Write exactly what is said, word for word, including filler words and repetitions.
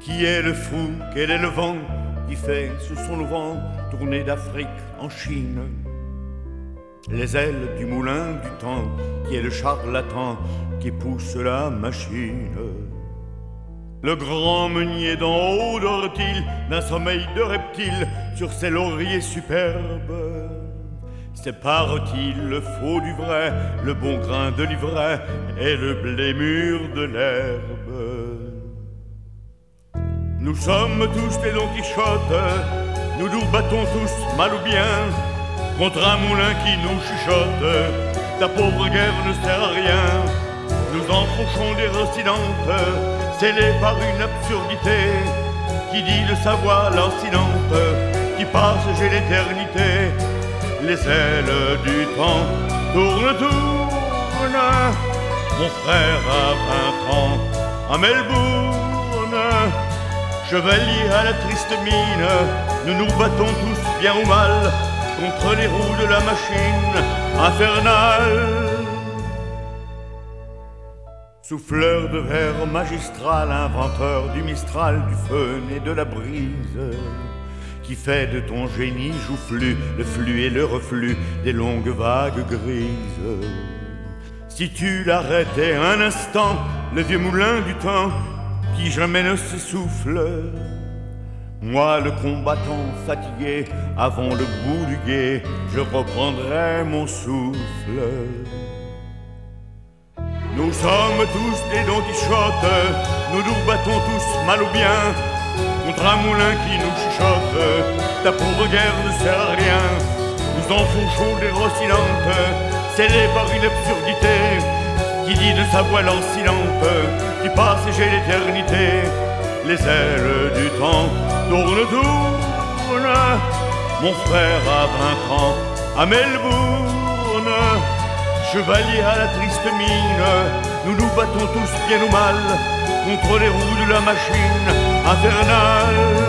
Qui est le fou, quel est le vent qui fait sous son vent tourner d'Afrique en Chine? Les ailes du moulin du temps, qui est le charlatan qui pousse la machine. Le grand meunier d'en haut dort-il d'un sommeil de reptile sur ses lauriers superbes? Sépare-t-il le faux du vrai, le bon grain de l'ivraie et le blé mûr de l'herbe? Nous sommes tous des Don Quichotte, nous nous battons tous mal ou bien contre un moulin qui nous chuchote. Ta pauvre guerre ne sert à rien. Nous enfonçons des rossinantes, scellées par une absurdité qui dit de sa voix lancinante, qui passe chez l'éternité. Les ailes du temps tournent, tournent. Mon frère a vingt ans à Melbourne, chevalier à la triste mine. Nous nous battons tous bien ou mal contre les roues de la machine infernale. Souffleur de verre magistral, inventeur du mistral, du feu et de la brise, qui fait de ton génie joufflu le flux et le reflux des longues vagues grises. Si tu l'arrêtais un instant, le vieux moulin du temps qui jamais ne s'essouffle, moi le combattant fatigué, avant le bout du guet, je reprendrai mon souffle. Nous sommes tous des Don Quichotte, nous nous battons tous mal ou bien contre un moulin qui nous chuchote. Ta pauvre guerre ne sert à rien. Nous enfonçons des rossinantes, scellées par une absurdité qui dit de sa voix lancinante, qui passe chez l'éternité. Les ailes du temps tournent, tournent. Mon frère a vingt ans à Melbourne, chevalier à la triste mine. Nous nous battons tous bien ou mal contre les roues de la machine infernale.